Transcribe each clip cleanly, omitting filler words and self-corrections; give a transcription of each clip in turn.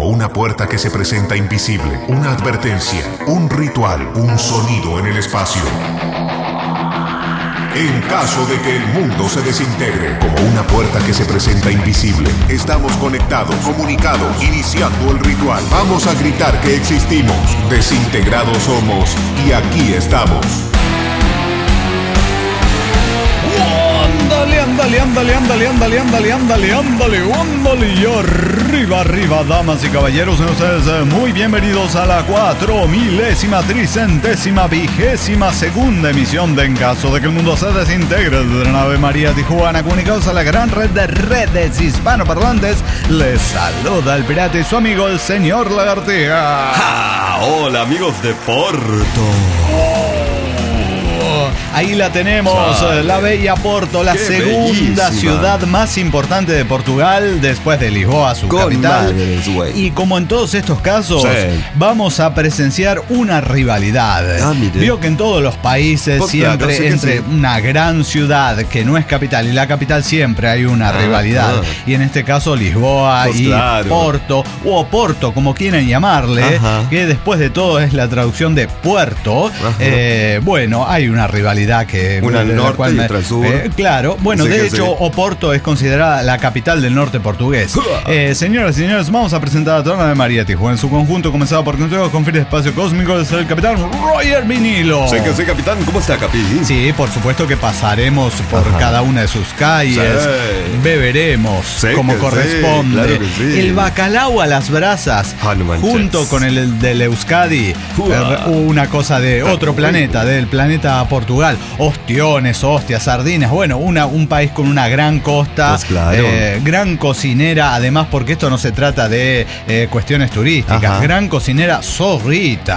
como una puerta que se presenta invisible, una advertencia, un ritual, un sonido en el espacio. En caso de que el mundo se desintegre, como una puerta que se presenta invisible, estamos conectados, comunicados, iniciando el ritual. Vamos a gritar que existimos, desintegrados somos y aquí estamos. Ándale, y arriba, damas y caballeros, sean ustedes muy bienvenidos a la 4000ª emisión de En Caso de que el Mundo se Desintegre de la nave María Tijuana, comunicados a la gran red de redes hispanoparlantes. Les saluda el pirata y su amigo el señor Lagartija. Hola amigos de Porto. Ahí la tenemos, la bella Porto, la segunda ciudad más importante de Portugal después de Lisboa, su capital. Y como en todos estos casos, vamos a presenciar una rivalidad. Vio que en todos los países siempre entre una gran ciudad que no es capital y la capital siempre hay una rivalidad. Y en este caso Lisboa y Porto, o Oporto como quieran llamarle, que después de todo es la traducción de puerto. Bueno, hay una rivalidad que una al norte y otra al sur. Claro, bueno, de hecho Oporto es considerada la capital del norte portugués. Señoras y señores, vamos a presentar a toda la nave María Tijuana en su conjunto, comenzado por Consejo Confiere Espacio Cósmico de ser el capitán Roger Vinilo. Sé que soy capitán, ¿cómo está, Capi? Sí, por supuesto que pasaremos por cada una de sus calles, beberemos como corresponde. Claro que sí. El bacalao a las brasas, junto con el del Euskadi, una cosa de otro planeta, del planeta Portugal. Ostiones, hostias, sardinas. Bueno, un país con una gran costa, gran cocinera, además, porque esto no se trata de cuestiones turísticas. Gran cocinera, zorrita.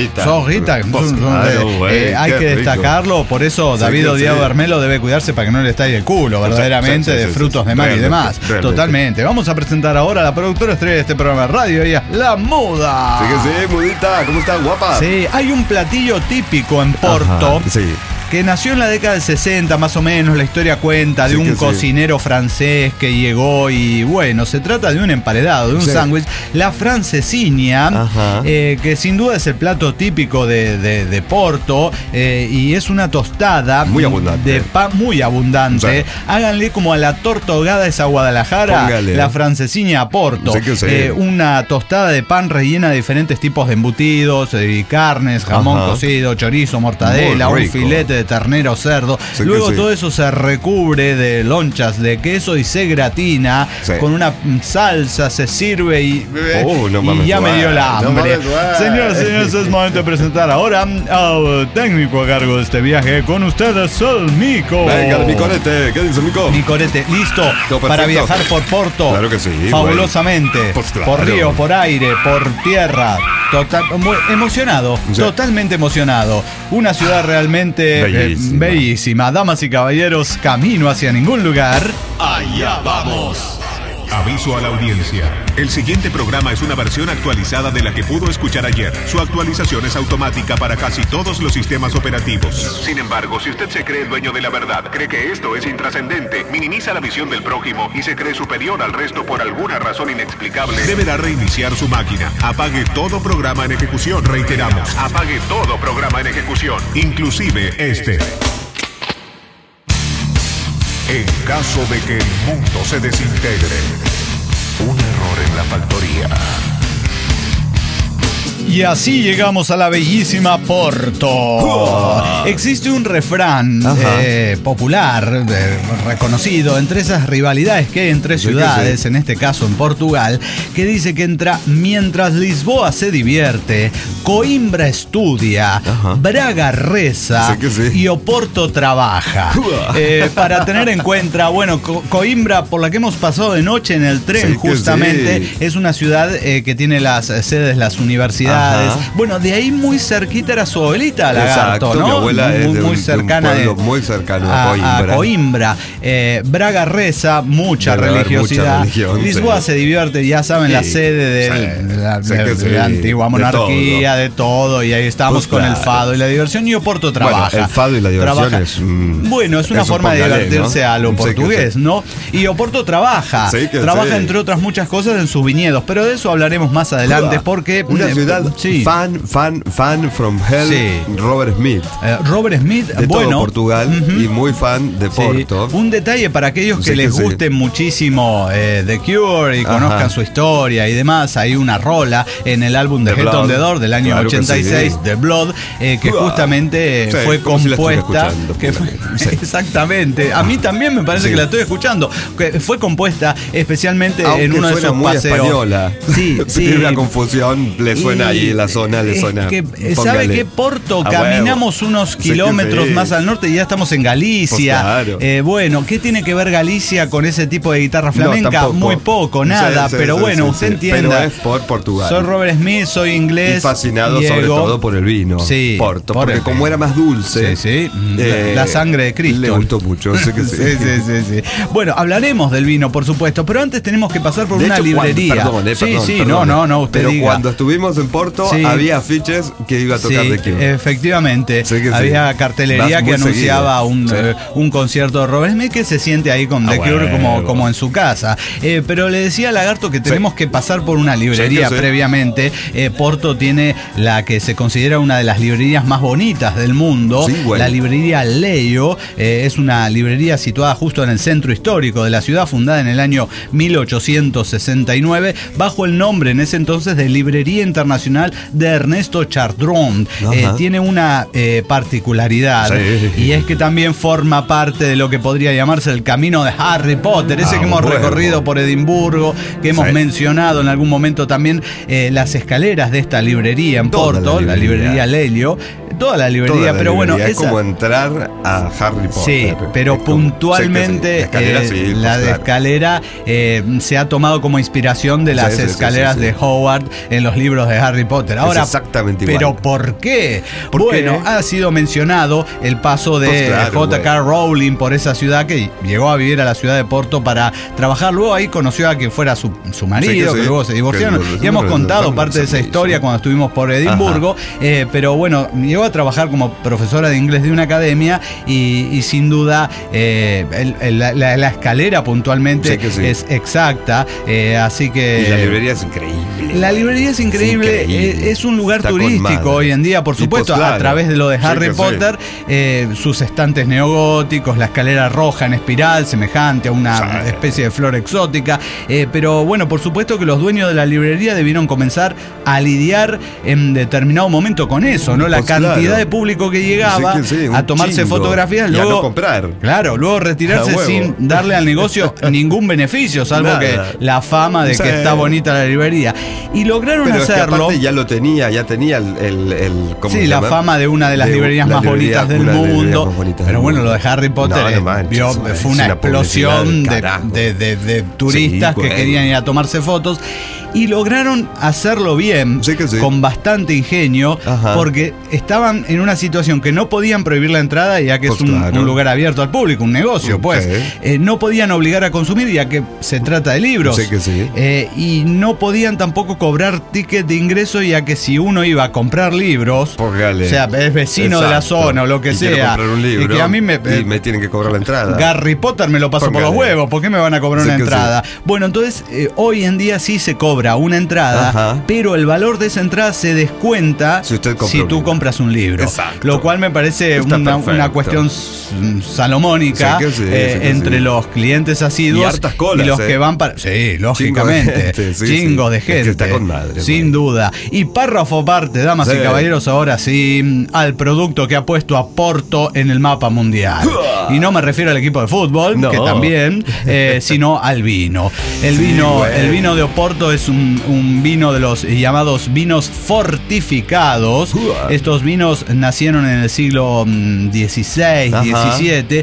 Hay que destacarlo, por eso David Odiado Armelo debe cuidarse para que no le estalle el culo, verdaderamente, de frutos de mar y demás. Totalmente. Vamos a presentar ahora a la productora estrella de este programa de radio, ella, La Muda. Sí, Mudita, ¿cómo está, guapa? Sí, hay un platillo típico en Porto. Que nació en la década del 60, más o menos, la historia cuenta de un cocinero francés que llegó y, bueno, se trata de un emparedado, de un sándwich, la francesinha, que sin duda es el plato típico de Porto, y es una tostada muy abundante. De pan muy abundante. Háganle como a la torta ahogada esa Guadalajara, póngale. La francesinha a Porto. Una tostada de pan rellena de diferentes tipos de embutidos, y carnes, jamón cocido, chorizo, mortadela, un filete de ternero, cerdo. Luego todo eso se recubre de lonchas de queso y se gratina con una salsa, se sirve y ya me dio la hambre. Señoras y señores, es momento de presentar ahora al técnico a cargo de este viaje. Con ustedes, el Mico. Venga, el Micorete. ¿Qué dice el Mico? Micorete, listo para viajar por Porto. Claro que sí. Fabulosamente. Pues claro. Por río, por aire, por tierra. Muy emocionado, totalmente emocionado. Una ciudad realmente bellísima. Damas y caballeros, camino hacia ningún lugar. Allá vamos. Aviso a la audiencia. El siguiente programa es una versión actualizada de la que pudo escuchar ayer. Su actualización es automática para casi todos los sistemas operativos. Sin embargo, si usted se cree el dueño de la verdad, cree que esto es intrascendente, minimiza la visión del prójimo y se cree superior al resto por alguna razón inexplicable, deberá reiniciar su máquina. Apague todo programa en ejecución. Reiteramos, apague todo programa en ejecución, inclusive este. En caso de que el mundo se desintegre, un error en la factoría. Y así llegamos a la bellísima Porto. Existe un refrán popular, reconocido, entre esas rivalidades que hay entre ciudades, en este caso en Portugal, que dice que mientras Lisboa se divierte, Coimbra estudia, Braga reza y Oporto trabaja. Para tener en cuenta, bueno, Coimbra, por la que hemos pasado de noche en el tren, justamente, es una ciudad que tiene las sedes, las universidades ciudades. Ajá. Bueno, de ahí muy cerquita era su abuelita, Lagarto. Exacto, ¿no? Mi abuela es de un pueblo muy cercano a Coimbra. Braga reza, mucha religiosidad. Lisboa se divierte, ya saben, la sede de la antigua monarquía, de todo, y ahí estamos con el fado y la diversión. Y Oporto trabaja. Bueno, el fado y la diversión es una forma de divertirse a lo portugués, ¿no? Y Oporto trabaja entre otras muchas cosas en sus viñedos, pero de eso hablaremos más adelante porque una ciudad fan from hell. Robert Smith. Robert Smith, de todo Portugal y muy fan de Porto. Un detalle para aquellos que les guste muchísimo The Cure y conozcan su historia y demás, hay una rola en el álbum de Head on the Door del año 86, The Blood, que justamente fue compuesta. Exactamente, a mí también me parece que la estoy escuchando. Que fue compuesta especialmente en uno de esos muy paseos. Española. Tiene una confusión, le suena ahí la zona, le suena. ¿Sabe qué? Porto, caminamos unos kilómetros más al norte y ya estamos en Galicia. Bueno, ¿qué tiene que ver Galicia con ese tipo de guitarra flamenca? No, muy poco, nada, pero bueno, usted entienda. Pero es por Portugal. Soy Robert Smith, soy inglés. Y fascinado sobre todo por el vino. Porto, porque como era más dulce. La sangre de Cristo. Le gustó mucho, sé que sí. Bueno, hablaremos del vino, por supuesto, pero antes tenemos que pasar por una librería. Perdón, usted pero diga. Cuando estuvimos en Porto había afiches que iba a tocar The Cure. Efectivamente. Había cartelería que anunciaba un concierto de Robert Smith que se siente ahí con The Cure como en su casa. Pero le decía a Lagarto que tenemos que pasar por una librería previamente. Porto tiene la que se considera una de las librerías más bonitas del mundo. La librería Leio. Es una librería situada justo en el centro histórico de la ciudad, fundada en el año 1869 bajo el nombre en ese entonces de Librería Internacional de Ernesto Chardron. Tiene una particularidad y es que también forma parte de lo que podría llamarse el camino de Harry Potter, ese que hemos recorrido por Edimburgo, que hemos mencionado en algún momento también, las escaleras de esta librería en Porto, la librería Lelio. Toda la librería, pero bueno, es como entrar a Harry Potter. Sí, pero puntualmente la escalera se ha tomado como inspiración de las escaleras de Howard en los libros de Harry Potter. Ahora, es exactamente igual. ¿Pero por qué? Bueno, ha sido mencionado el paso de J.K. Rowling por esa ciudad, que llegó a vivir a la ciudad de Porto para trabajar. Luego ahí conoció a quien fuera su marido, que luego se divorciaron. Y hemos contado parte de esa historia cuando estuvimos por Edimburgo. Pero bueno, llegó a trabajar como profesora de inglés de una academia y sin duda la escalera puntualmente es exacta, así que... Y la librería es increíble. La librería es increíble. Es un lugar turístico hoy en día, por supuesto, a través de lo de Harry Potter, sus estantes neogóticos, la escalera roja en espiral, semejante a una especie de flor exótica, pero bueno, por supuesto que los dueños de la librería debieron comenzar a lidiar en determinado momento con eso, ¿no? La cantidad de público que llegaba a tomarse fotografías, luego, y a no comprar. Claro, luego retirarse sin darle al negocio ningún beneficio, salvo que la fama de que está bonita la librería. Y lograron hacerlo. Es que aparte ya tenía la fama de una de las librerías más bonitas del mundo. Pero bueno, lo de Harry Potter fue una explosión de turistas que querían ir a tomarse fotos. Y lograron hacerlo bien, con bastante ingenio, porque estaban en una situación que no podían prohibir la entrada, ya que es un lugar abierto al público, un negocio, no podían obligar a consumir, ya que se trata de libros. Y no podían tampoco cobrar ticket de ingreso, ya que si uno iba a comprar libros, o sea, es vecino de la zona o lo que sea, un libro, y que a mí me tienen que cobrar la entrada. Harry Potter me lo pasó por los huevos, ¿por qué me van a cobrar una entrada? Bueno, entonces hoy en día sí se cobra una entrada, pero el valor de esa entrada se descuenta si tú compras un libro. Lo cual me parece una cuestión salomónica entre los clientes asiduos y hartas colas, y los que van para... Sí, lógicamente. Chingos de gente. Es que está con madre. Sin duda. Y párrafo aparte, damas y caballeros, ahora sí, al producto que ha puesto a Porto en el mapa mundial. Y no me refiero al equipo de fútbol, que también, sino al vino. El vino de Oporto es un vino de los llamados vinos fortificados. Estos vinos nacieron en el siglo XVI, XVII,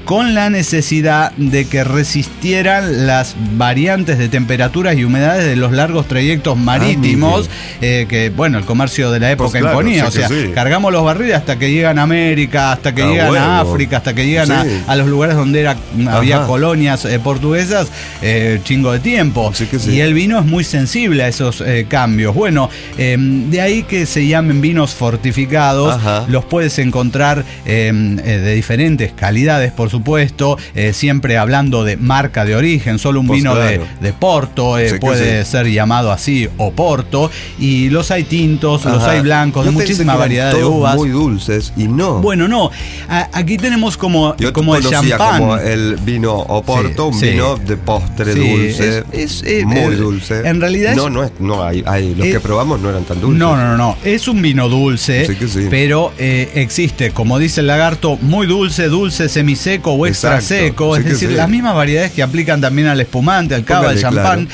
con la necesidad de que resistieran las variantes de temperaturas y humedades de los largos trayectos marítimos que, bueno, el comercio de la época imponía. O sea, cargamos los barriles hasta que llegan a América, hasta que llegan a África, hasta que llegan a los lugares donde había colonias portuguesas, chingo de tiempo. Y el vino es muy sensible a esos cambios. Bueno, de ahí que se llamen vinos fortificados. Los puedes encontrar de diferentes calidades, por supuesto, siempre hablando de marca de origen. Solo un vino de Porto puede ser llamado así, Oporto, y los hay tintos, los hay blancos, de muchísima variedad de uvas. Muy dulces, y no. Bueno, no. Aquí tenemos como el champán. Como el vino Oporto, un vino de postre dulce, muy dulce. En realidad los que probamos no eran tan dulces. No. Es un vino dulce, pero existe, como dice el lagarto, muy dulce, semiseco o extra seco. Es decir, las mismas variedades que aplican también al espumante, al cava, al champán.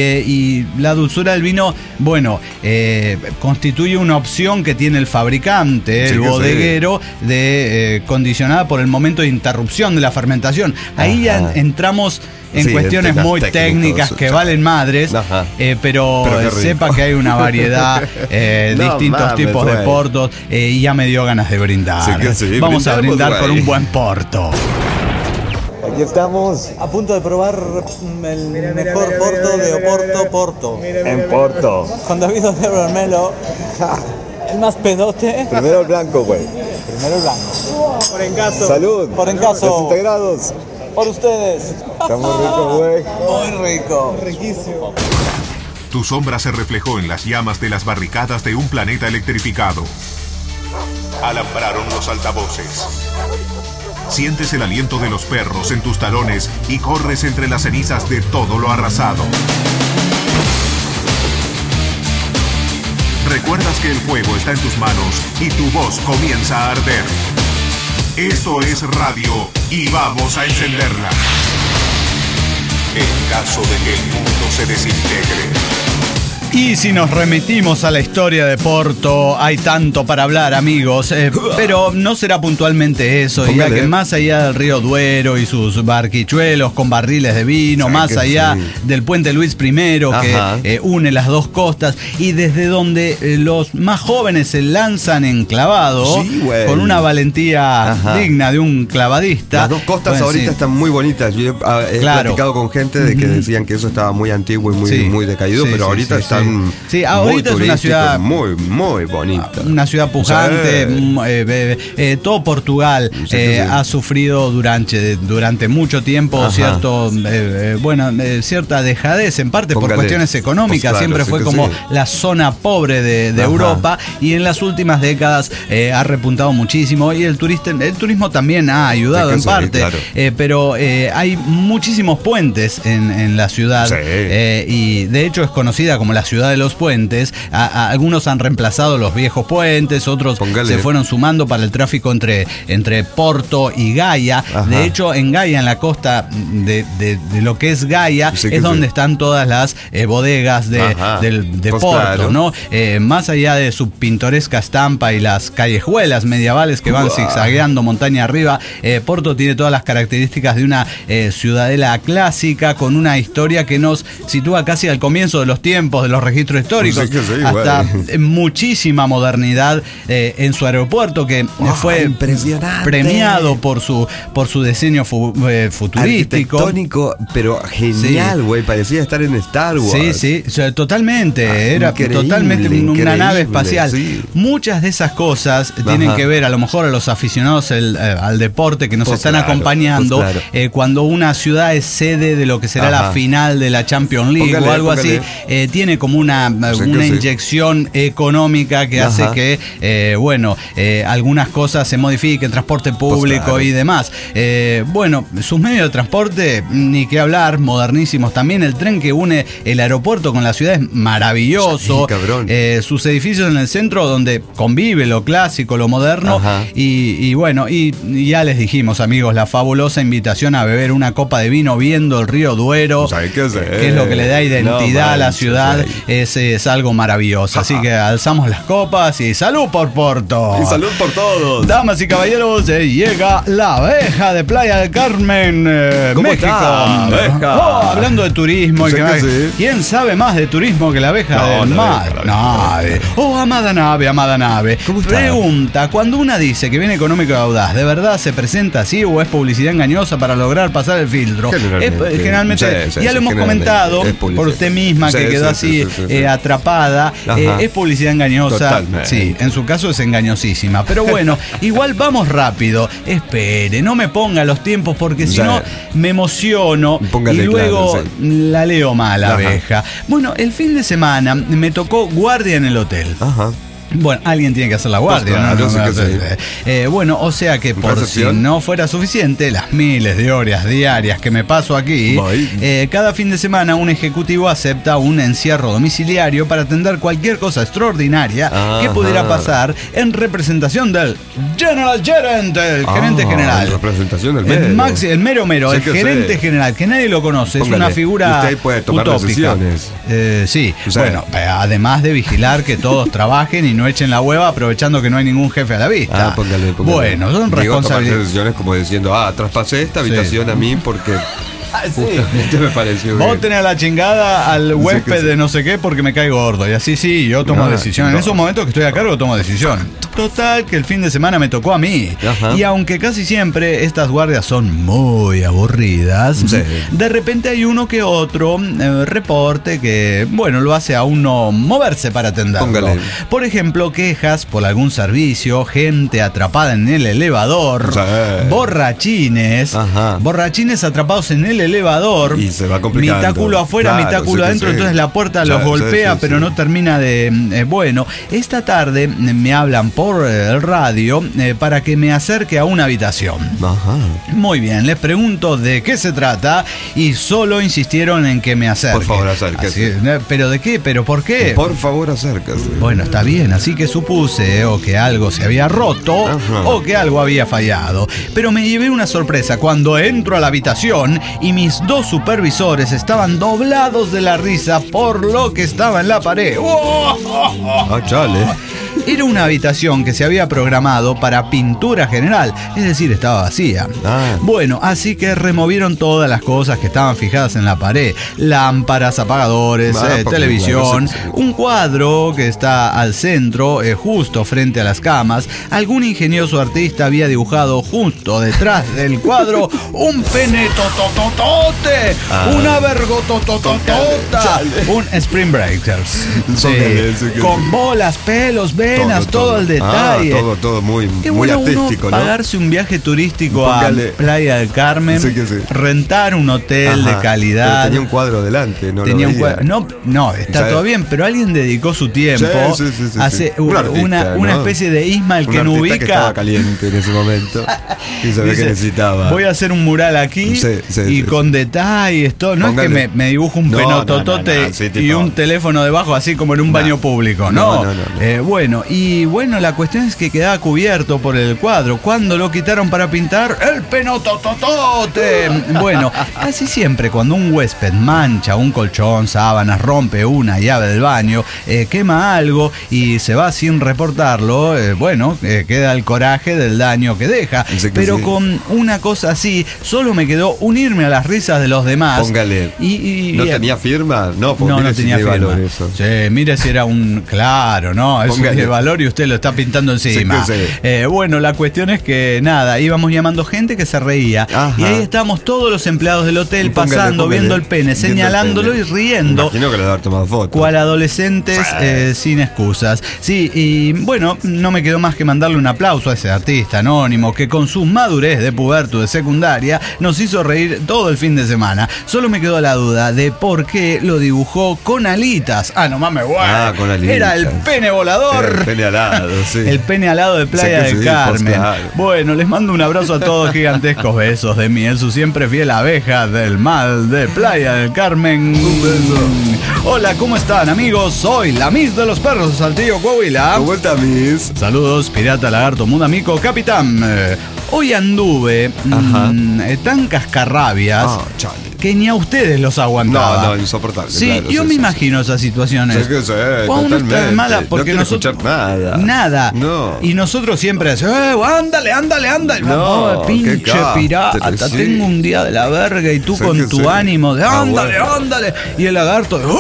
Y la dulzura del vino, bueno, constituye una opción que tiene el fabricante, el bodeguero, condicionada por el momento de interrupción de la fermentación. Ahí ya entramos en cuestiones muy técnicas que valen madres, pero sepa que hay una variedad, distintos tipos de portos, y ya me dio ganas de brindar. Vamos a brindar con un buen porto. Aquí estamos a punto de probar el mejor porto de Porto. En Porto. Con David Bermelo, el más pedote. Primero el blanco, güey. Primero el blanco. Por encaso. Salud. Por encaso. Desintegrados. Por ustedes. Está muy rico, güey. Muy rico. Riquísimo. Tu sombra se reflejó en las llamas de las barricadas de un planeta electrificado. Alambraron los altavoces. Sientes el aliento de los perros en tus talones y corres entre las cenizas de todo lo arrasado. Recuerdas que el fuego está en tus manos y tu voz comienza a arder. Esto es radio y vamos a encenderla. En caso de que el mundo se desintegre. Y si nos remitimos a la historia de Porto, hay tanto para hablar, amigos, pero no será puntualmente eso, ya que más allá del río Duero y sus barquichuelos con barriles de vino, más allá del puente Luis I que une las dos costas, y desde donde los más jóvenes se lanzan en clavado, con una valentía digna de un clavadista. Las dos costas ahorita están muy bonitas. Yo he platicado con gente de que decían que eso estaba muy antiguo y muy decaído, pero ahorita están ahorita es una ciudad muy, muy bonita. Una ciudad pujante. Todo Portugal ha sufrido durante mucho tiempo cierta dejadez, en parte por cuestiones económicas. Siempre fue como la zona pobre de Europa, y en las últimas décadas ha repuntado muchísimo, y el turismo también ha ayudado en parte, pero hay muchísimos puentes en la ciudad, y de hecho es conocida como la ciudad de los puentes. Algunos han reemplazado los viejos puentes, otros se fueron sumando para el tráfico entre Porto y Gaia. De hecho, en Gaia, en la costa de lo que es Gaia, es donde están todas las bodegas de Porto, ¿no? Más allá de su pintoresca estampa y las callejuelas medievales que van zigzagueando montaña arriba, Porto tiene todas las características de una ciudadela clásica, con una historia que nos sitúa casi al comienzo de los tiempos de los registros históricos, hasta muchísima modernidad en su aeropuerto, que fue premiado por su diseño futurístico, arquitectónico, pero genial, güey, parecía estar en Star Wars. Sí, totalmente, era totalmente una nave espacial. Muchas de esas cosas tienen que ver, a lo mejor, a los aficionados al deporte que nos están acompañando, cuando una ciudad es sede de lo que será la final de la Champions League o algo así, tiene como una inyección económica que hace que algunas cosas se modifiquen, transporte público y demás. Sus medios de transporte, ni qué hablar, modernísimos también. El tren que une el aeropuerto con la ciudad es maravilloso. Sus edificios en el centro, donde convive lo clásico, lo moderno, y ya les dijimos, amigos, la fabulosa invitación a beber una copa de vino viendo el río Duero, que es lo que le da identidad a la ciudad. es algo maravilloso. Así que alzamos las copas y salud por Porto. Y salud por todos. Damas y caballeros, llega la abeja de Playa del Carmen, ¿Cómo México. está, abeja? Hablando de turismo, Sé que sí. ¿quién sabe más de turismo que la abeja del mar? Nadie. Amada nave. ¿Cómo está? Pregunta, cuando una dice que viene económico y audaz, ¿de verdad se presenta así o es publicidad engañosa para lograr pasar el filtro? Generalmente, sí, ya lo hemos comentado por usted misma, que quedó así atrapada. Es publicidad engañosa. Totalmente. Sí, en su caso es engañosísima. Pero bueno, igual vamos rápido. Espere, no me ponga los tiempos porque si no me emociono. Póngale, y luego claro, la leo mal, abeja. Bueno, el fin de semana me tocó guardia en el hotel. Ajá. Bueno, alguien tiene que hacer la guardia, claro, ¿no? Bueno, o sea que por ¿Recepción? si no fuera suficiente, las miles de horas diarias que me paso aquí, cada fin de semana un ejecutivo acepta un encierro domiciliario para atender cualquier cosa extraordinaria que pudiera pasar en representación del General Gerent, el gerente general. En representación del mero. El mero, el gerente general, que nadie lo conoce, Póngale. es una figura Usted puede tomar utópica. decisiones. Sí, O sea, bueno, además de vigilar que todos trabajen y no echen la hueva aprovechando que no hay ningún jefe a la vista. Póngale. Bueno, son tomar responsabilidades. decisiones como diciendo, traspasé esta habitación a mí porque justamente me pareció Vos bien. tenés a la chingada al huésped sí. de no sé qué porque me caigo gordo. Y así yo tomo decisión. En esos momentos que estoy a cargo tomo decisión. Total, que el fin de semana me tocó a mí. Ajá. Y aunque casi siempre estas guardias son muy aburridas, de repente hay uno que otro reporte que, bueno, lo hace a uno moverse para atenderlo. Póngale. Por ejemplo, quejas por algún servicio, gente atrapada en el elevador, borrachines atrapados en el elevador, y se va complicando. mitad culo afuera, Claro, mitad culo adentro, entonces la puerta los golpea, pero no termina de... bueno, esta tarde me hablan por el radio para que me acerque a una habitación. Muy bien, les pregunto de qué se trata y solo insistieron en que me acerque. Por favor, acérquese. ¿Pero de qué? ¿Pero por qué? Por favor, acérquese. Bueno, está bien, así que supuse o que algo se había roto o que algo había fallado. Pero me llevé una sorpresa cuando entro a la habitación y mis dos supervisores estaban doblados de la risa por lo que estaba en la pared. Chale. Era una habitación que se había programado para pintura general, es decir, estaba vacía. Bueno, así que removieron todas las cosas que estaban fijadas en la pared: lámparas, apagadores, televisión, un cuadro que está al centro, justo frente a las camas. Algún ingenioso artista había dibujado justo detrás del cuadro un pene totototote, una vergotototota, un Spring Breakers, con bolas, pelos, venas, todo el detalle. Todo muy, Qué muy bueno artístico, uno ¿no? pagarse un viaje turístico a Playa del Carmen, rentar un hotel de calidad. Pero tenía un cuadro delante, ¿no? Tenía un cuadro. No, está todo bien, pero alguien dedicó su tiempo a hacer una especie de Ismael que no ubica. Que estaba caliente en ese momento y se ve que necesitaba. Voy a hacer un mural aquí y con detalles, todo. No es que me dibujo un penototote y un teléfono debajo, así como en un baño público, no. Bueno, la cuestión es que quedaba cubierto por el cuadro. Cuando lo quitaron para pintar, ¡el penotototote! Bueno, casi siempre cuando un huésped mancha un colchón, sábanas, rompe una llave del baño, quema algo y se va sin reportarlo, queda el coraje del daño que deja. Pero con una cosa así, solo me quedó unirme a las risas de los demás. Póngale. ¿No tenía firma? No, no tenía firma. Valor eso. Sí, mire si era un... Claro, no, es de valor y usted lo está pintando encima. Bueno, la cuestión es que nada, íbamos llamando gente que se reía. Y ahí estábamos todos los empleados del hotel pasando, viendo el pene, señalándolo y riendo. Imagino que le haber tomado fotos. Cual adolescentes sin excusas. Sí, y bueno, no me quedó más que mandarle un aplauso a ese artista anónimo que con su madurez de puberto de secundaria nos hizo reír todo el fin de semana. Solo me quedó la duda de por qué lo dibujó con alitas. No mames, con alitas. Era el pene volador. Era el pene alado, sí. El pene alado de Playa del Carmen. Bueno, les mando un abrazo a todos, gigantescos besos de miel, su siempre fiel abeja del mal de Playa del Carmen. Un beso. Hola, ¿cómo están, amigos? Soy la Miss de los Perros de Saltillo, Coahuila. ¿Cómo está, Miss? Saludos, pirata, lagarto, mudamico, capitán. Hoy anduve tan cascarrabias que ni a ustedes los aguantaba. No, insoportable. Sí, claro, yo me imagino esas situaciones. Sí, Cuando uno está mala, porque no nosotros nada. Nada. No. Y nosotros siempre decimos, ándale. No, pinche qué pirata, sí. tengo un día de la verga y tú con tu ánimo de ándale. Y el lagarto de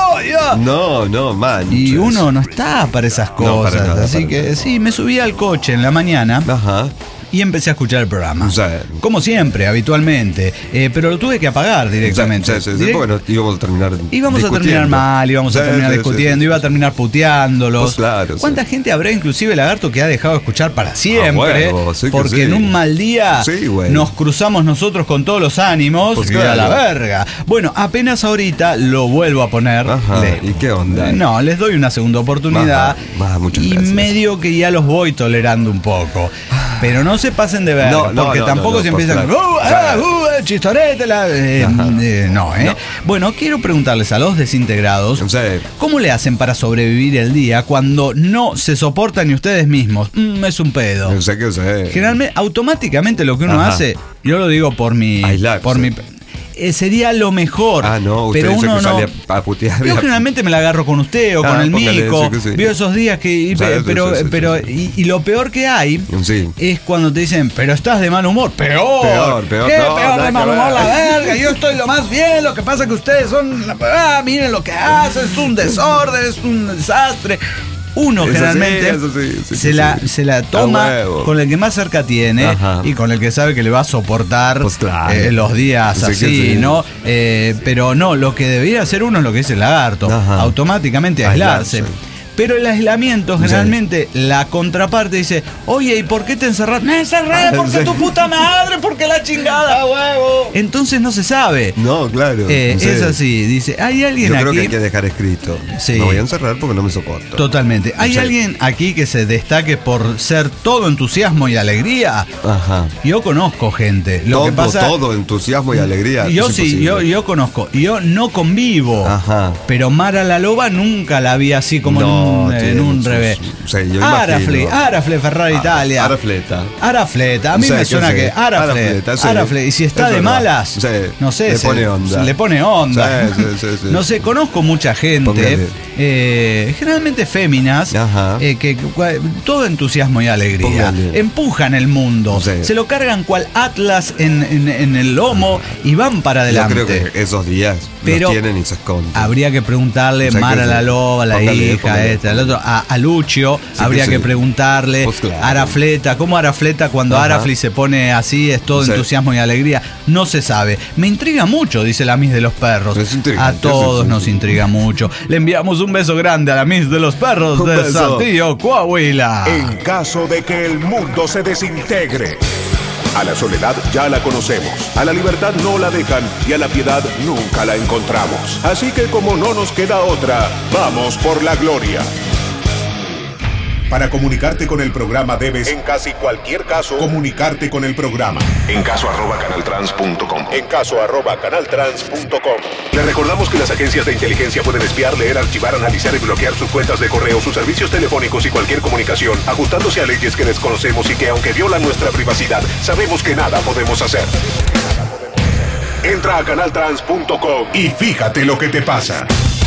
No, man. Y uno no está para esas cosas. para nada, así para que nada. sí, me subí al coche en la mañana. Ajá. Y empecé a escuchar el programa. Sí. Como siempre, habitualmente. Pero lo tuve que apagar directamente. Sí, bueno, íbamos a terminar terminar mal, íbamos a terminar discutiendo, iba a terminar puteándolos. Pues claro, ¿Cuánta gente habrá, inclusive lagarto, que ha dejado de escuchar para siempre? Porque en un mal día nos cruzamos nosotros con todos los ánimos y a la verga. Bueno, apenas ahorita lo vuelvo a poner. ¿Y qué onda? No, les doy una segunda oportunidad. Muchas y gracias. medio que ya los voy tolerando un poco. Pero no se pasen de ver, porque tampoco se empiezan chistorete, no. Bueno, quiero preguntarles a los desintegrados, ¿cómo le hacen para sobrevivir el día cuando no se soportan ni ustedes mismos? Es un pedo. Generalmente, automáticamente lo que uno hace, yo lo digo por mi... sería lo mejor. Pero uno no. A putear, yo generalmente me la agarro con usted o con el Mico. Veo esos días que. Y lo peor que hay es cuando te dicen, pero estás de mal humor. Peor. ¿Qué peor de mal humor? La verga. Yo estoy lo más bien. Lo que pasa es que ustedes son. Miren lo que hacen. Es un desorden, es un desastre. Uno generalmente se la toma con el que más cerca tiene y con el que sabe que le va a soportar los días así, ¿no? Pero no, lo que debería hacer uno es lo que dice el lagarto, automáticamente aislarse. Pero el aislamiento, generalmente, la contraparte dice, oye, ¿y por qué te encerraste? Me encerré porque tu puta madre, porque la chingada, huevo. Entonces no se sabe. No, claro. Es así, dice, hay alguien aquí. Yo creo que hay que dejar escrito. Me voy a encerrar porque no me soporto. Totalmente. ¿Hay alguien aquí que se destaque por ser todo entusiasmo y alegría? Yo conozco gente. Todo entusiasmo y alegría. Yo conozco. Yo no convivo. Pero Mara la Loba nunca la vi así como en un revés. Arafle, Ferrari Italia. Arafleta. A mí me suena que Arafle. Y si está de malas, no sé. Le pone onda. No sé, conozco mucha gente, generalmente féminas, que todo entusiasmo y alegría. Empujan el mundo. Se lo cargan cual Atlas en el lomo y van para adelante. Yo creo que esos días los tienen y se esconden. Habría que preguntarle Mara la Loba, la hija, al otro, a Lucio, habría que preguntarle. Arafleta, ¿cómo Arafleta cuando Arafli se pone así es todo entusiasmo y alegría? No se sabe. Me intriga mucho, dice la Miss de los Perros. A todos nos intriga mucho. Le enviamos un beso grande a la Miss de los Perros de Saltillo, Coahuila. En caso de que el mundo se desintegre. A la soledad ya la conocemos, a la libertad no la dejan y a la piedad nunca la encontramos. Así que como no nos queda otra, vamos por la gloria. Para comunicarte con el programa debes, en casi cualquier caso, comunicarte con el programa. En caso @canaltrans.com. En caso @canaltrans.com. Le recordamos que las agencias de inteligencia pueden espiar, leer, archivar, analizar y bloquear sus cuentas de correo, sus servicios telefónicos y cualquier comunicación, ajustándose a leyes que desconocemos y que, aunque violan nuestra privacidad, sabemos que nada podemos hacer. Entra a canaltrans.com y fíjate lo que te pasa.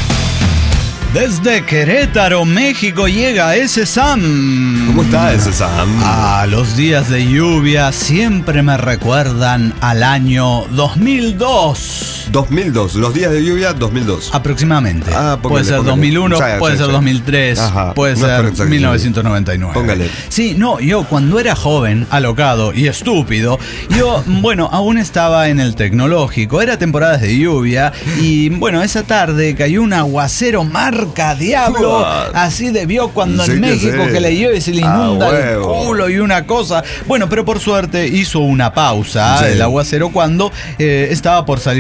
Desde Querétaro, México, llega ese Sam. ¿Cómo está ese Sam? Los días de lluvia siempre me recuerdan al año 2002. 2002, los días de lluvia 2002. Aproximadamente. Puede ser 2001, puede ser 2003, puede ser 1999. Póngale. Sí, no, yo cuando era joven, alocado y estúpido, yo, aún estaba en el tecnológico, era temporadas de lluvia y, esa tarde cayó un aguacero marca diablo, así debió cuando en México que le llueve y se le inunda el culo y una cosa. Pero por suerte hizo una pausa el aguacero cuando estaba por salir de la escuela.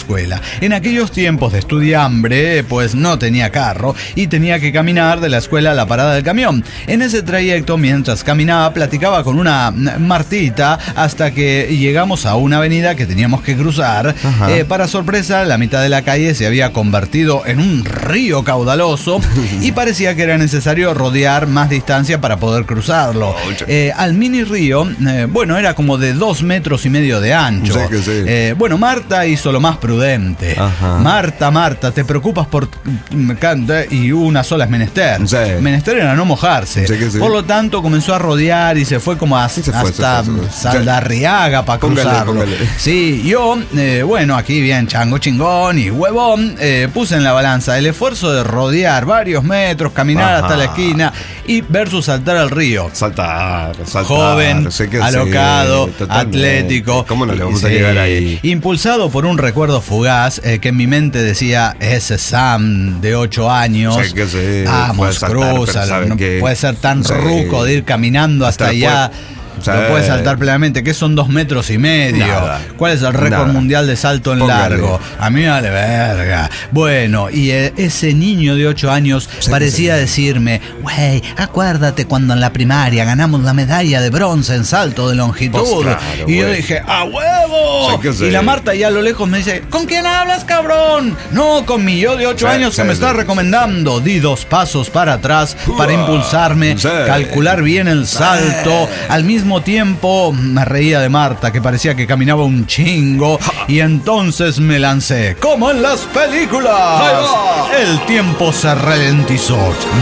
escuela. En aquellos tiempos de estudiambre, pues no tenía carro y tenía que caminar de la escuela a la parada del camión. En ese trayecto, mientras caminaba, platicaba con una Martita hasta que llegamos a una avenida que teníamos que cruzar. Para sorpresa, la mitad de la calle se había convertido en un río caudaloso y parecía que era necesario rodear más distancia para poder cruzarlo. Al mini río, bueno, era como de 2,5 metros de ancho. Bueno, Marta hizo lo más prudente. Marta, te preocupas por... y una sola es menester. Menester era no mojarse. Por lo tanto, comenzó a rodear y se fue como hasta Saldarriaga para cruzarlo. Póngale. Sí, yo, bueno, aquí bien chango chingón y huevón, puse en la balanza el esfuerzo de rodear varios metros, caminar hasta la esquina y versus saltar al río. Saltar. Joven, alocado, atlético. ¿Cómo no le vamos a llegar ahí? Impulsado por un recuerdo fugaz que en mi mente decía, ese Sam de 8 años. Vamos, crúzalo. No puede ser tan ruco de ir caminando hasta allá. Lo puedes saltar plenamente, que son 2,5 metros. Nada. ¿Cuál es el récord mundial de salto en largo? A mí me vale verga. Bueno, y ese niño de 8 años parecía decirme, güey, acuérdate cuando en la primaria ganamos la medalla de bronce en salto de longitud. Y yo dije, ¡a huevo! Y la Marta ya a lo lejos me dice, ¿con quién hablas, cabrón? No, con mi yo de 8 años que me está recomendando. Di 2 pasos para atrás para impulsarme, calcular bien el salto. Al mismo tiempo me reía de Marta, que parecía que caminaba un chingo, y entonces me lancé, como en las películas. El tiempo se ralentizó.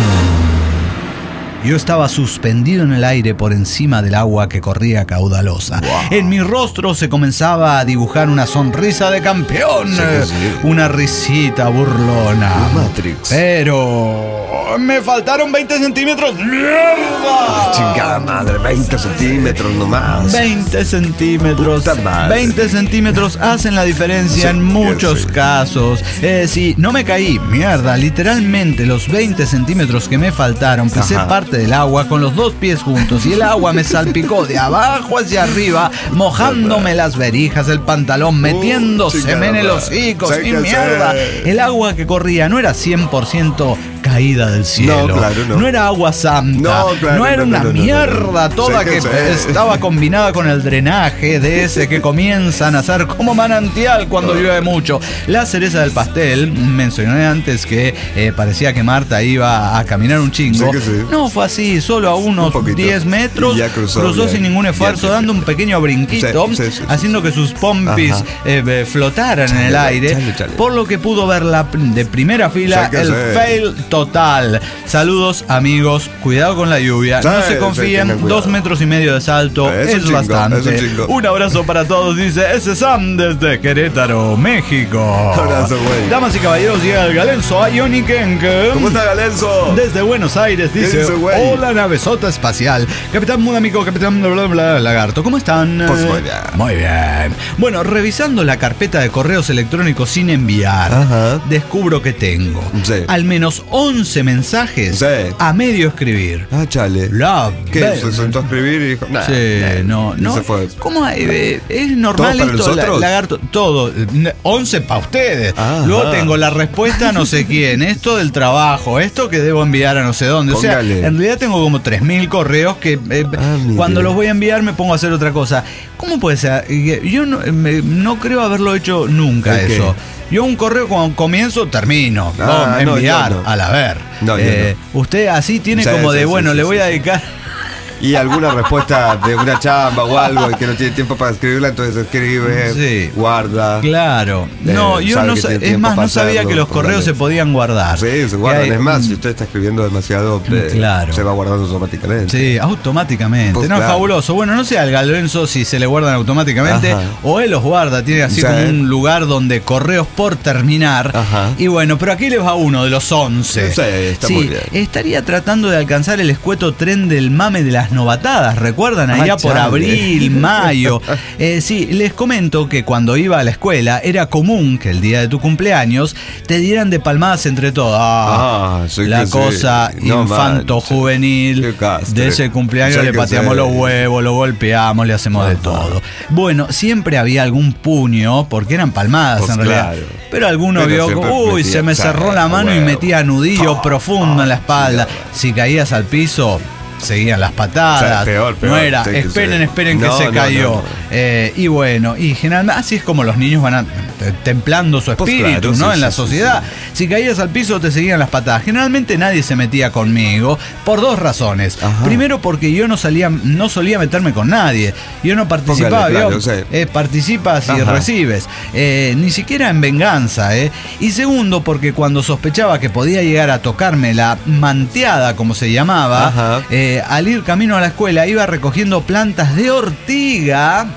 Yo estaba suspendido en el aire por encima del agua que corría caudalosa. En mi rostro se comenzaba a dibujar una sonrisa de campeón. Una risita burlona. Matrix. Pero me faltaron 20 centímetros. ¡Mierda! Chingada madre, 20 centímetros nomás. 20 centímetros. 20 centímetros hacen la diferencia en muchos casos. Sí, no me caí. Mierda, literalmente los 20 centímetros que me faltaron, pisé parte del agua con los 2 pies juntos y el agua me salpicó de abajo hacia arriba, mojándome las verijas, el pantalón, metiéndoseme en el hocico. ¡Y mierda! El agua que corría no era 100% caída del cielo. No era agua santa. No era una mierda toda que estaba combinada con el drenaje de ese que comienzan a ser como manantial cuando llueve mucho. La cereza del pastel, mencioné antes que parecía que Marta iba a caminar un chingo. No fue así, solo a unos 10 metros cruzó sin ningún esfuerzo, dando un pequeño brinquito, haciendo que sus pompis flotaran en el aire, por lo que pudo ver de primera fila el fail total. Saludos, amigos, cuidado con la lluvia, no se confíen, 2,5 metros de salto es bastante. Un abrazo para todos, dice ese Sam desde Querétaro, México. Abrazo, güey. Damas y caballeros, llega el Galenzo Ioni Kenke. ¿Cómo está, Galenzo? Desde Buenos Aires, dice, hola navezota espacial, capitán Mudamico, capitán bla bla bla lagarto, ¿cómo están? Pues muy bien. Muy bien. Bueno, revisando la carpeta de correos electrónicos sin enviar, descubro que tengo al menos 11 mensajes a medio escribir. Chale. ¿Qué? ¿Se sentó a escribir y dijo? No. Se fue. ¿Cómo es normal esto, lagarto? Todo. 11 para ustedes. Luego tengo la respuesta a no sé quién, esto del trabajo, esto que debo enviar a no sé dónde. O sea, en realidad tengo como 3,000 correos que cuando los voy a enviar me pongo a hacer otra cosa. ¿Cómo puede ser? Yo no creo haberlo hecho nunca eso. Yo un correo cuando comienzo, termino. Enviar, a la ver. Usted así tiene como de, le voy a dedicar... Y alguna respuesta de una chamba o algo y que no tiene tiempo para escribirla, entonces escribe, guarda. Claro. Yo no sabía que los correos se podían guardar. Sí, se guardan. Es más, si usted está escribiendo demasiado, se va guardando automáticamente. Sí, automáticamente. Es fabuloso. Bueno, no sé al Galenzo si se le guardan automáticamente o él los guarda. Tiene así como un lugar donde correos por terminar. Y bueno, pero aquí les va uno de los 11. Está muy bien. Estaría tratando de alcanzar el escueto tren del mame de las las novatadas, ¿recuerdan? Allá por abril, mayo. Sí, les comento que cuando iba a la escuela era común que el día de tu cumpleaños te dieran de palmadas entre todos. La cosa infanto-juvenil de ese cumpleaños, le pateamos los huevos, lo golpeamos, le hacemos de todo. Bueno, siempre había algún puño, porque eran palmadas en realidad. Pero alguno vio, se me cerró la mano y metía nudillo profundo en la espalda. Si caías al piso, seguían las patadas. Peor, no era, esperen que se cayó. Y bueno, y generalmente así es como los niños van templando su espíritu, ¿no? En la sociedad. Si caías al piso, te seguían las patadas. Generalmente nadie se metía conmigo por dos razones. Primero, porque yo no solía meterme con nadie. Yo no participaba. Participas y recibes. Ni siquiera en venganza. Y segundo, porque cuando sospechaba que podía llegar a tocarme la manteada, como se llamaba, al ir camino a la escuela iba recogiendo plantas de ortiga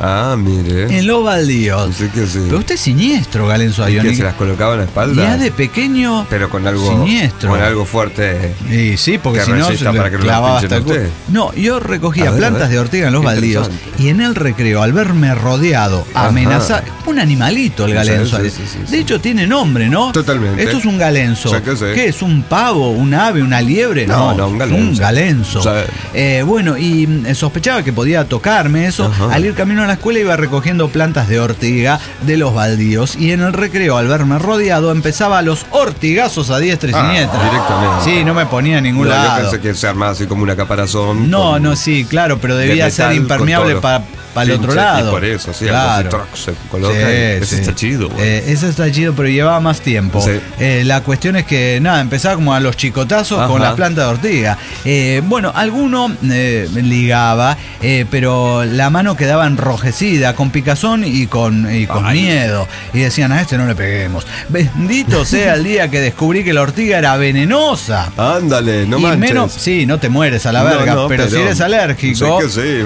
en los baldíos. Pero usted es siniestro, Galenzo Ayoni. ¿Que se las colocaba en la espalda? Ya de pequeño. Pero con algo siniestro. Con algo fuerte. Y sí, porque si no se le clavaba hasta el culo. No, yo recogía plantas de ortiga en los baldíos y en el recreo, al verme rodeado, amenazar, un animalito el galenzo. De hecho tiene nombre, ¿no? Totalmente. Esto es un galenzo. ¿Qué es? ¿Un pavo? ¿Un ave? ¿Una liebre? No, un galenzo. Un galenzo. Bueno, y sospechaba que podía tocarme eso. Al ir camino a la escuela iba recogiendo plantas de ortiga de los baldíos y en el recreo, al verme rodeado, empezaba los ortigazos a diestra y siniestra. Directamente. Sí, no me ponía a ningún lado. Yo pensé que se armaba así como una caparazón. No, sí, claro, pero debía ser impermeable para el otro lado. Y por eso, sí, claro. Se coloca. Ese está chido, güey. Ese está chido, pero llevaba más tiempo. La cuestión es que, empezaba como a los chicotazos con las plantas de ortiga. Bueno, alguno ligaba, pero la mano quedaba enrojecida, con picazón y con miedo. Y decían, a este no le peguemos. Bendito sea el día que descubrí que la ortiga era venenosa. Ándale, no manches. No te mueres a la verga, pero si eres alérgico.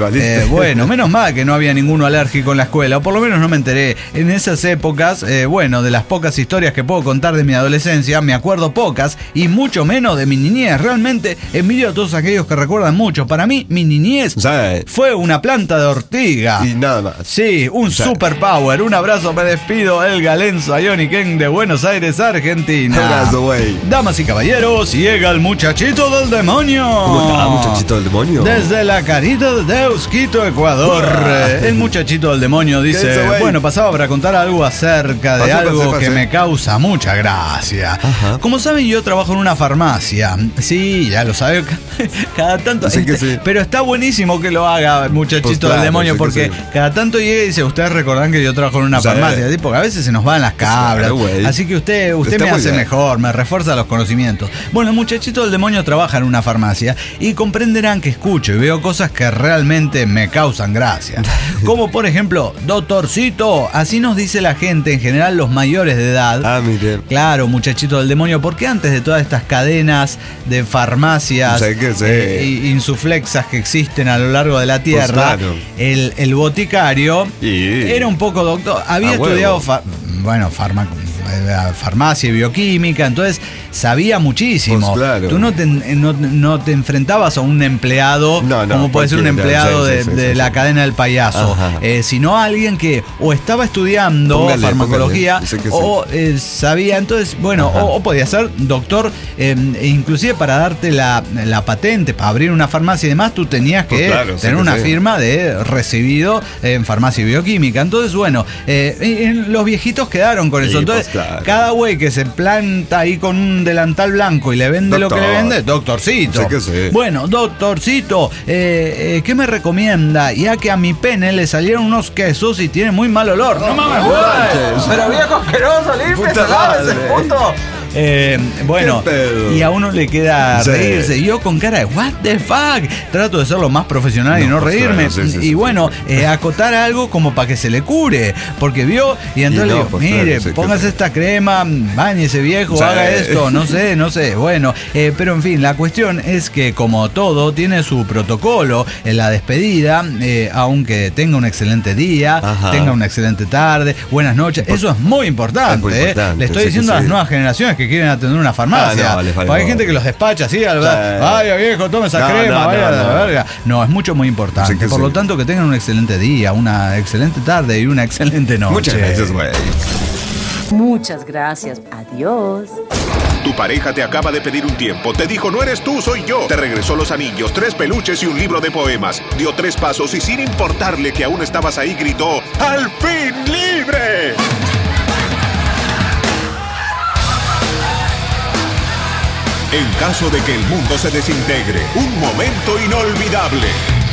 Bueno, menos mal que no había ninguno alérgico en la escuela, o por lo menos no me enteré. En esas épocas, de las pocas historias que puedo contar de mi adolescencia, me acuerdo pocas y mucho menos de mi niñez. Realmente envidio a todos aquellos que recuerdan mucho. Para mí, mi niñez fue una planta de ortiga. Y nada más. Sí, un superpower. Un abrazo, me despido, el Galenzo Ayoni Ken de Buenos Aires, Argentina. Un abrazo, güey. Damas y caballeros, llega el muchachito del demonio. ¿Cómo está, muchachito del demonio? Desde la carita de Deusquito, Ecuador. El muchachito del demonio dice, pasaba para contar algo acerca de algo que me causa mucha gracia. Como saben, yo trabajo en una farmacia. Sí, ya lo sabe, cada tanto. Pero está buenísimo que lo haga el muchachito del demonio, porque cada tanto llega y dice, ustedes recordan que yo trabajo en una farmacia, porque a veces se nos van las cabras. Así que usted me hace mejor, me refuerza los conocimientos. Bueno, el muchachito del demonio trabaja en una farmacia y comprenderán que escucho y veo cosas que realmente me causan gracia. Como por ejemplo, doctorcito, así nos dice la gente, en general los mayores de edad. Mire. Claro, muchachito del demonio, porque antes de todas estas cadenas de farmacias insuflexas que existen a lo largo de la tierra, el boticario era un poco doctor, había estudiado farmacia y bioquímica, entonces sabía muchísimo. Tú no te enfrentabas a un empleado como puede ser un empleado de la cadena del payaso, sino a alguien que o estaba estudiando farmacología o sabía, entonces o podía ser doctor, inclusive para darte la patente para abrir una farmacia y demás, tú tenías que tener una firma de recibido en farmacia y bioquímica. Entonces los viejitos quedaron con eso. Entonces cada güey que se planta ahí con un delantal blanco y le vende lo que le vende, doctorcito. Bueno, doctorcito, ¿qué me recomienda? Ya que a mi pene le salieron unos quesos y tiene muy mal olor. No mames, güey. Pero viejo asqueroso, límpiese, lávese, puto. Y a uno le queda reírse. Yo con cara de what the fuck trato de ser lo más profesional y no reírme. Acotar algo como para que se le cure, porque vio y entonces le digo, mire, póngase esta crema, bañese viejo, haga esto, no sé. Bueno, pero en fin, la cuestión es que como todo tiene su protocolo en la despedida, aunque tenga un excelente día, tenga una excelente tarde, buenas noches, eso es muy importante. Le estoy diciendo a las nuevas generaciones que que quieren atender una farmacia. Hay gente que los despacha así, vaya viejo, tome esa crema, vaya a la verga. No, es muy importante. Por lo tanto, que tengan un excelente día, una excelente tarde y una excelente noche. Muchas gracias, güey. Muchas gracias. Adiós. Tu pareja te acaba de pedir un tiempo. Te dijo, no eres tú, soy yo. Te regresó los anillos, 3 peluches y un libro de poemas. Dio 3 pasos y sin importarle que aún estabas ahí, gritó, ¡al fin libre! En caso de que el mundo se desintegre, un momento inolvidable.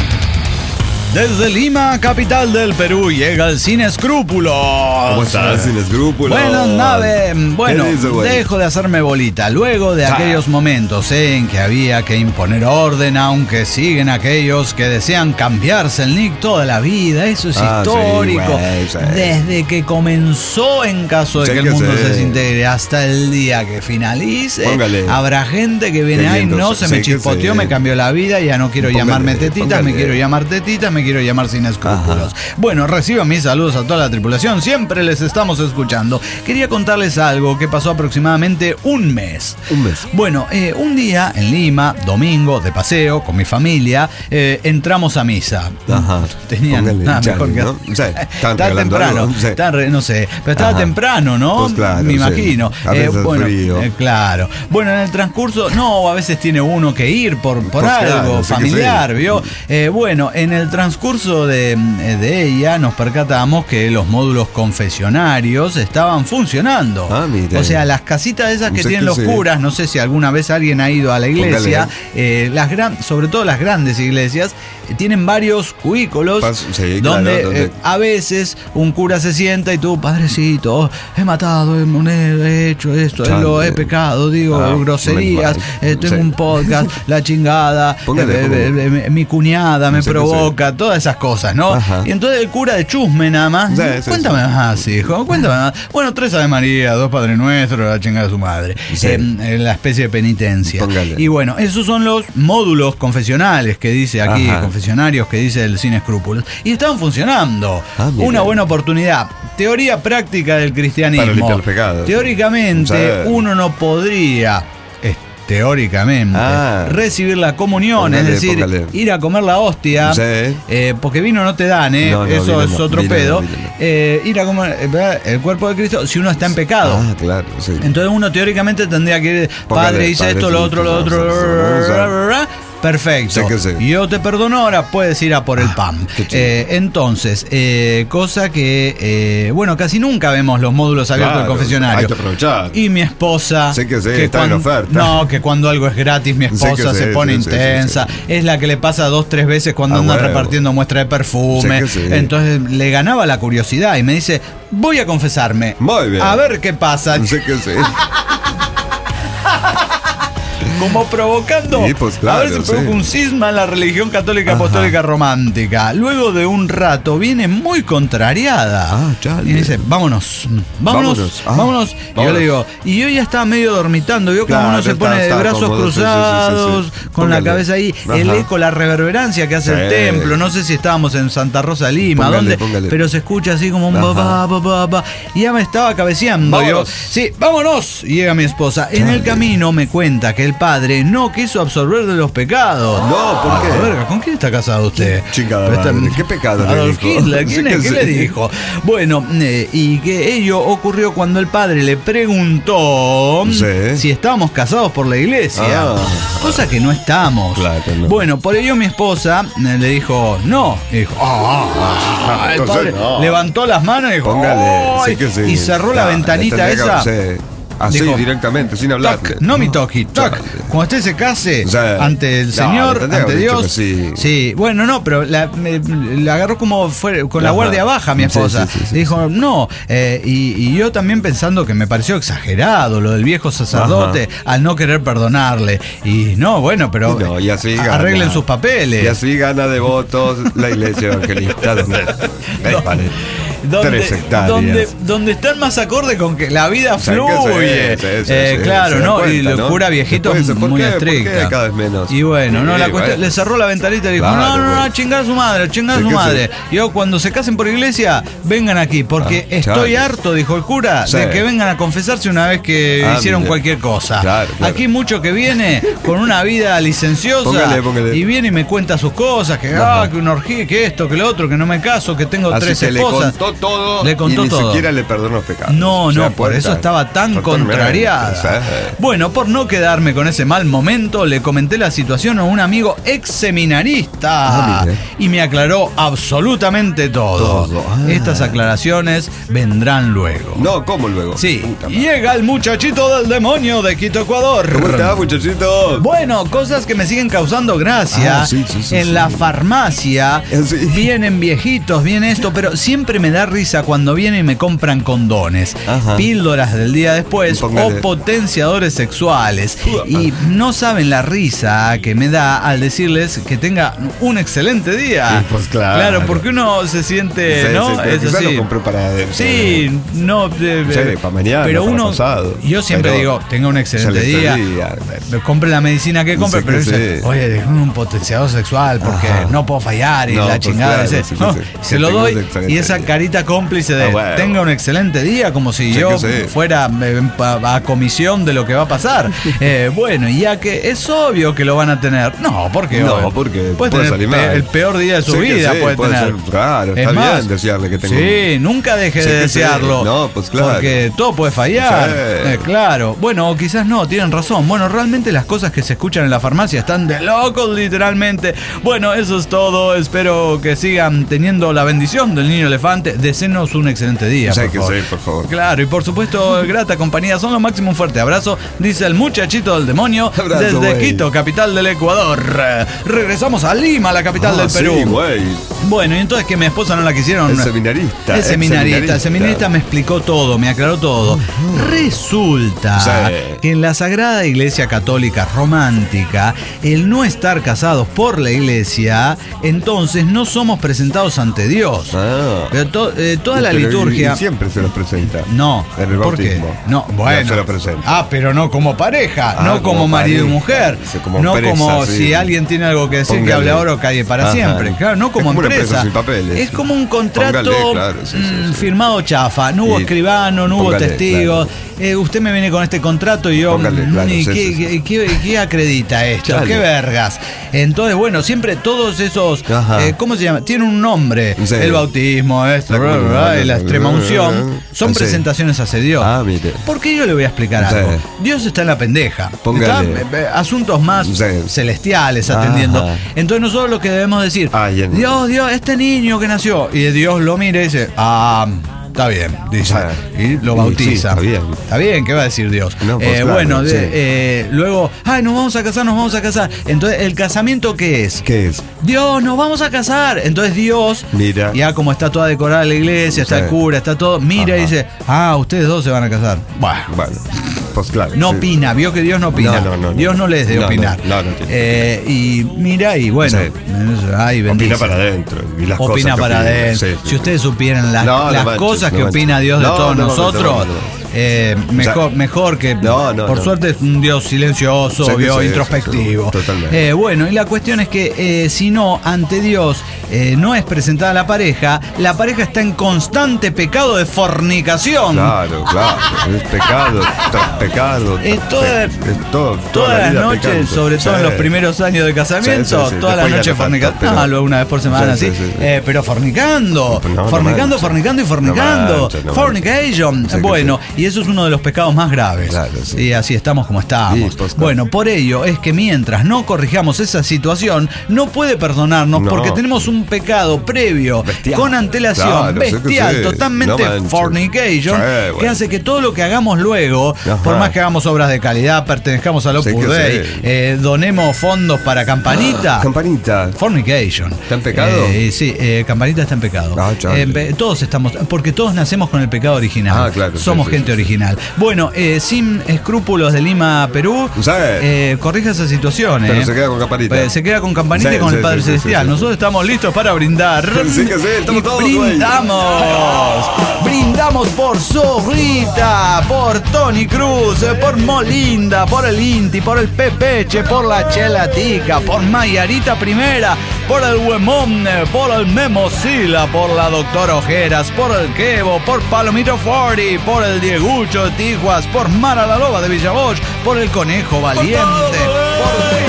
Desde Lima, capital del Perú, llega el Sin Escrúpulos. ¿Cómo estás, Sin Escrúpulos? Buenas naves. Bueno, dejo de hacerme bolita. Luego de aquellos momentos en que había que imponer orden, aunque siguen aquellos que desean cambiarse el nick toda la vida. Eso es histórico. Sí. Desde que comenzó, en caso de que el mundo se desintegre, hasta el día que finalice, habrá gente que viene, ay, no, se me chispoteó, me cambió la vida, ya no quiero llamarme Tetitas, me quiero llamar Tetitas, me quiero llamar Sin Escrúpulos. Bueno, reciban mis saludos a toda la tripulación, siempre les estamos escuchando. Quería contarles algo que pasó aproximadamente un mes. Bueno, un día en Lima, domingo, de paseo, con mi familia, entramos a misa. Tenían nada mejor que... ¿no? Estaba temprano, no sé, pero estaba temprano, ¿no? Pues claro, me imagino. A veces frío. Claro. Bueno, en el transcurso, a veces tiene uno que ir por algo familiar, ¿vio? Bueno, en el transcurso de ella nos percatamos que los módulos confesionarios estaban funcionando. O sea, las casitas esas que tienen los curas, no sé si alguna vez alguien ha ido a la iglesia, sobre todo las grandes iglesias, tienen varios cubículos donde a veces un cura se sienta y tú, padrecito, he matado, he hecho esto, he pecado, digo groserías, tengo un podcast, la chingada, mi cuñada me provoca, todas esas cosas, ¿no? Y entonces el cura de chusme nada más, cuéntame más, hijo, cuéntame más. Bueno, 3 Ave María, 2 Padre Nuestro, la chingada de su madre, la especie de penitencia. Y bueno, esos son los módulos confesionales que dice aquí, confesionarios que dice el Sin Escrúpulos, y estaban funcionando. Una buena oportunidad. Teoría práctica del cristianismo. Para limpiar el pecado. Teóricamente, uno no podría... teóricamente, recibir la comunión, es decir, ir a comer la hostia, porque vino no te dan, eso es otro pedo. Ir a comer el cuerpo de Cristo si uno está en pecado. Claro, entonces uno teóricamente tendría que ir, padre, hice esto, lo otro, perfecto. Yo te perdono, ahora puedes ir a por el pan. Entonces, cosa que, casi nunca vemos los módulos abiertos del confesionario. Hay que aprovechar. Y mi esposa, que está en oferta. No, que cuando algo es gratis, mi esposa se pone intensa. Es la que le pasa 2-3 veces cuando andan repartiendo muestra de perfume. Entonces le ganaba la curiosidad y me dice, voy a confesarme. Muy bien. A ver qué pasa. Como provocando, a ver si provoca un cisma en la religión católica apostólica romántica. Luego de un rato viene muy contrariada y me dice, vámonos. Y yo le digo, y yo ya estaba medio dormitando, vio como uno se pone de brazos cruzados, con la cabeza ahí, el eco, la reverberancia que hace el templo. No sé si estábamos en Santa Rosa de Lima, pero se escucha así como un y ya me estaba cabeceando. Yo, vámonos. Y llega mi esposa. En el camino me cuenta que el padre no quiso absorber de los pecados. No, ¿por qué? Verga, ¿con quién está casado usted? Chingada madre, ¿qué pecado Adolf Hitler, ¿qué le dijo? Bueno, y que ello ocurrió cuando el padre le preguntó si estábamos casados por la iglesia. Cosa que no estamos. Claro, no. Bueno, por ello mi esposa le dijo no. Y dijo, el padre levantó las manos y dijo, y cerró la ventanita esa. Así, dijo, directamente, sin hablar. No mi toqui, toc. Cuando usted se case ante el Señor, ante Dios. Bueno, no, pero la agarró como fue, con la guardia baja mi esposa. Dijo, no. Y yo también pensando que me pareció exagerado lo del viejo sacerdote al no querer perdonarle. Y no, bueno, pero y así arreglen sus papeles. Y así gana de votos la iglesia evangelista. 3 hectáreas. Donde están más acorde con que la vida fluye. Claro, ¿no? Y el cura viejito muy estricto. ¿Por qué cada vez menos? Y bueno, no, la cuestión, le cerró la ventanita y dijo, no, chingar a su madre. Yo, cuando se casen por iglesia, vengan aquí, porque estoy harto, dijo el cura, de que vengan a confesarse una vez que hicieron cualquier cosa. Claro. Aquí mucho que viene con una vida licenciosa. Póngale. Y viene y me cuenta sus cosas, que una orgía, que esto, que lo otro, que no me caso, que tengo 3 esposas. Le contó todo. Ni siquiera le perdonó los pecados. No, por eso estaba tan contrariada. Bueno, por no quedarme con ese mal momento, le comenté la situación a un amigo ex seminarista y me aclaró absolutamente todo. Estas aclaraciones vendrán luego. No, ¿cómo luego? Sí, llega el muchachito del demonio de Quito, Ecuador. ¿Cómo está, muchachito? Bueno, cosas que me siguen causando gracia. En la farmacia vienen viejitos, viene esto, pero siempre me da risa cuando vienen y me compran condones, píldoras del día después o potenciadores sexuales. Y no saben la risa que me da al decirles que tenga un excelente día. Pues claro, porque uno se siente, ¿no? Es así. Lo compré para para mañana, pero para uno pasado. Yo siempre digo, tenga un excelente día. Compre la medicina que compre, pero dice, oye, déjame un potenciador sexual porque no puedo fallar y la chingada. Se lo doy y esa carita cómplice de tenga un excelente día, como si yo fuera a comisión de lo que va a pasar. Bueno, ya que es obvio que lo van a tener. No, porque puede tener el peor día de su vida. Puede tener. Claro, está bien desearle que tenga. Sí, nunca deje de desearlo. No, pues claro. Porque todo puede fallar. Claro. Bueno, o quizás no, tienen razón. Bueno, realmente las cosas que se escuchan en la farmacia están de locos, literalmente. Bueno, eso es todo. Espero que sigan teniendo la bendición del niño elefante. Deseenos un excelente día. Por favor. Claro, y por supuesto, grata compañía. Son lo máximo. Un fuerte abrazo, dice el muchachito del demonio. Desde Quito, capital del Ecuador. Regresamos a Lima, la capital del Perú. Bueno, y entonces que mi esposa no la quisieron. El seminarista. El seminarista me explicó todo, me aclaró todo. Resulta que en la Sagrada Iglesia Católica Romántica, el no estar casados por la iglesia, entonces no somos presentados ante Dios. Pero toda la liturgia. Y siempre se los presenta. No. En el bautismo. ¿Por qué? No, bueno. Se lo presenta. Pero no como pareja, no como marido y mujer. No como si alguien tiene algo que decir, que hable ahora o calle para siempre. Claro, no como empresa. Es como un contrato firmado chafa. No hubo escribano, no hubo testigos. Usted me viene con este contrato y yo. ¿Qué acredita esto? ¿Qué vergas? Entonces, bueno, siempre todos esos. ¿Cómo se llama? Tienen un nombre. El bautismo, la extrema unción. Son presentaciones hacia Dios. Porque yo le voy a explicar algo. Dios está en la pendeja. Está asuntos más celestiales atendiendo. Entonces, nosotros lo que debemos decir: Dios, este niño que nació. Y Dios lo mira y dice: está bien, dice. Y lo bautiza. Está bien, ¿qué va a decir Dios? No, pues claro, luego, nos vamos a casar. Entonces, ¿el casamiento qué es? Dios, nos vamos a casar. Entonces Dios, mira, ya como está toda decorada la iglesia, está el cura, está todo, mira y dice, ustedes dos se van a casar. Bueno. Pues claro. No opina, vio que Dios no opina. Dios no les de opinar. Y mira, y bueno, opina para adentro. Opina para adentro. Si ustedes supieran las cosas que opina Dios de todos nosotros. Mejor que por suerte es un Dios silencioso, introspectivo. Bueno, y la cuestión es que si no, ante Dios no es presentada la pareja está en constante pecado de fornicación. Claro, es pecado tras pecado. Todas las noches, sobre todo en los primeros años de casamiento, todas las noches fornicando, una vez por semana, pero fornicando. Fornication. Bueno, y eso es uno de los pecados más graves. Y así estamos como estamos. Bueno, por ello es que mientras no corrijamos esa situación, no puede perdonarnos porque tenemos un pecado previo, con antelación, bestial, totalmente fornication, que hace que todo lo que hagamos luego, por más que hagamos obras de calidad, pertenezcamos al Opus Dei, donemos fondos para Campanita. Campanita. Fornication. ¿Está en pecado? Sí, Campanita está en pecado. Todos estamos, porque todos nacemos con el pecado original. Somos gente totalmente original. Bueno, Sin Escrúpulos de Lima, Perú, corrija esa situación. Pero se queda con campanita. Se queda con campanita y con el Padre Celestial. Nosotros estamos listos para brindar. Sí, que sí, estamos todos. Brindamos. Brindamos por Zorrita, por Tony Cruz, por Molinda, por el Inti, por el Pepeche, por la Chelatica, por Mayarita Primera, por el Huemón, por el Memosila, por la Doctora Ojeras, por el Quevo, por Palomito 40, por el Diegucho de Tijuas, por Mara la Loba de Villaboch, por el Conejo Valiente, por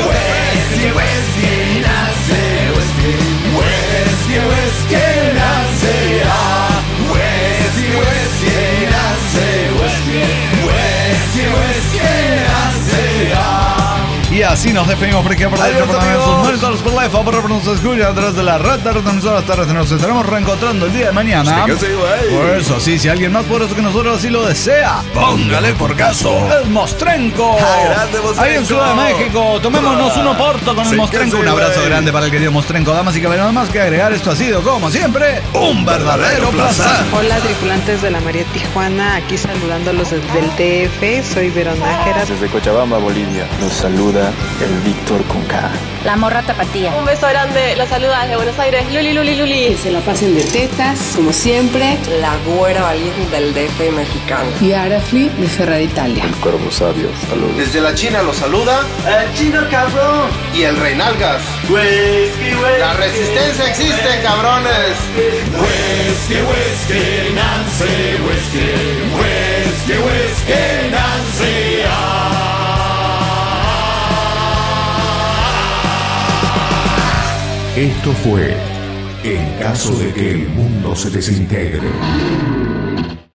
Y así nos despedimos por aquí por la nos escuchan a través de la red de retransmisoras tardes. Nos estaremos reencontrando el día de mañana. Por eso, sí, si alguien más poderoso que nosotros así lo desea, póngale por caso el Mostrenco. Ahí en Ciudad de México, tomémonos un oporto con el Mostrenco. Un abrazo grande para el querido Mostrenco. Damas y caballeros, nada más que agregar, esto ha sido, como siempre, un verdadero placer. Hola, tripulantes de la María Tijuana, aquí saludándolos desde el DF. Soy Veronájera. Desde Cochabamba, Bolivia, nos saluda el Víctor con K. La morra tapatía. Un beso grande, los saluda desde Buenos Aires, Luli. Que se la pasen de tetas, como siempre. La güera valiente del DF mexicano. Y Arafli de Ferrari Italia. El Cuervo Sabio, saludos. Desde la China los saluda el Chino Cabrón y el Reinalgas. La resistencia existe, cabrones. Whisky, Nancy, whisky, Nancy. Esto fue En caso de que el mundo se desintegre.